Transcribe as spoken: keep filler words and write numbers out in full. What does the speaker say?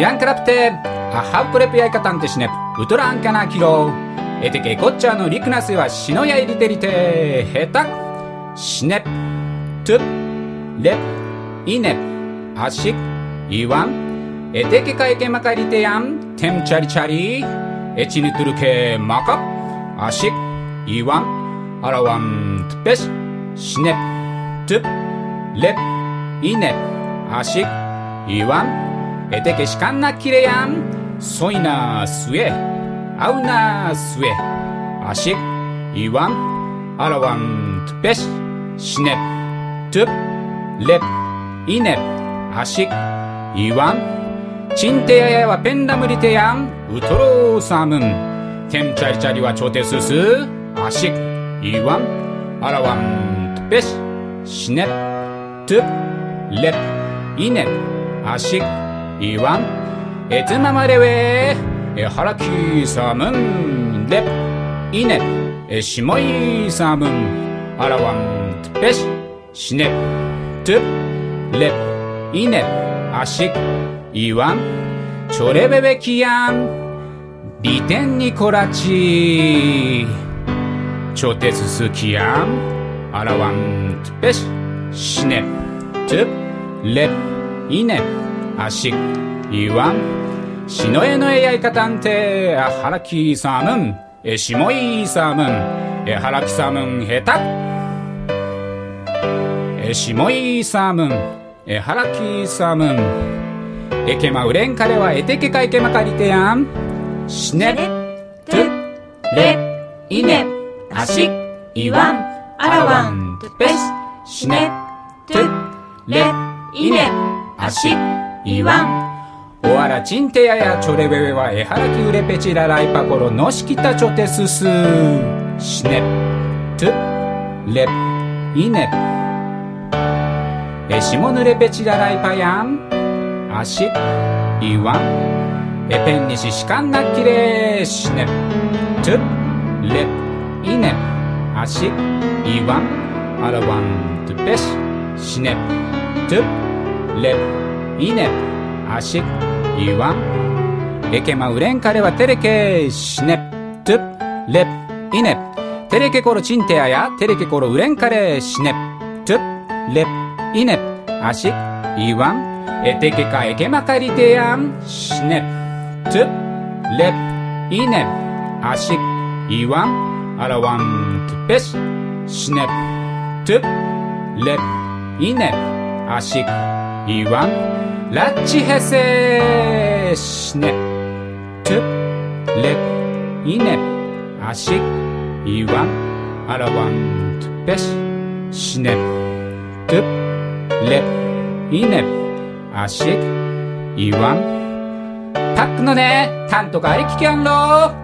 이랑 크라프테 아하우 크레프 야이카탄테 시넵 우토라 안카나 키로 에테케 고짜노 리크나스와 시노야 이리테리테 해딱 시넵 툽 렙 이넵 아식 이완 에테케 카에케 마카리테얌 템 차리차리 에치니투르케 마캅 아식 이완 아라완 트페시 시넵 툽 렙 이넵 아식 이완 에테케 시칸나 키레얌 소이나 스웨 아우나 스웨 아식 이완 아라완 트페시 시넵 툽 렙 이넵 아식 이완 진테야야와 펜다무리테얌 우토로 삼음 템짜리짜리와 조테스스 아식 이완 아라완 트페시 시넵 툽 렙 이넵 아식 이완 에트마마레웨 에하라키 삼음 렙 이넵 에시모이 삼음 아라완 트페시 시넵 툽 렙 이넵 아식 이완 조레베베 키얌 비텐 니코라치 조테스스 키얌 아라완 트페시 시넵 툽 렙 이넵 아식 이완 시노에노에 야이카탄테 하라키 삼음 에시모이 삼음 에하라키 삼음 해탁 에시모이 삼음 에하라키 삼음 에케마 우렌 카레와 에테케 카이케마 카리테얌 시넵 툽 렙 이넵 아식 이완 아라완 트페시 시넵 툽 렙 이넵 아식 이완 오아라 진테야야 조레베베와 에하라키 우레페치라 라이파코로 노시키타 조테스스 시넵 툽 렙 이넵 에시모누레페치라 라이파얌 아식 이완 에펜니시 시칸나키레 시넵 툽 렙 이넵 아식 이완 아라완 트페시 시넵 툽 렙 이넵 아식 이완 에케마 우렌 카레와 테레케 시넵 툽 렙 이넵 테레케 코로 진테야야 테레케 코로 우렌 카레 시넵 툽 렙 이넵 아식 이완 에테케 카에케 마카리테얌 시넵 툽 렙 이넵 아식 이완 아라완 트페시 시넵 툽 렙 이넵 아식 이완 라치 헤세 시넵 툽 렙 이넵 아식 이완 아라완 트페시 시넵 툽 렙 이넵 아식 이완 박노네 탄토가리 키견로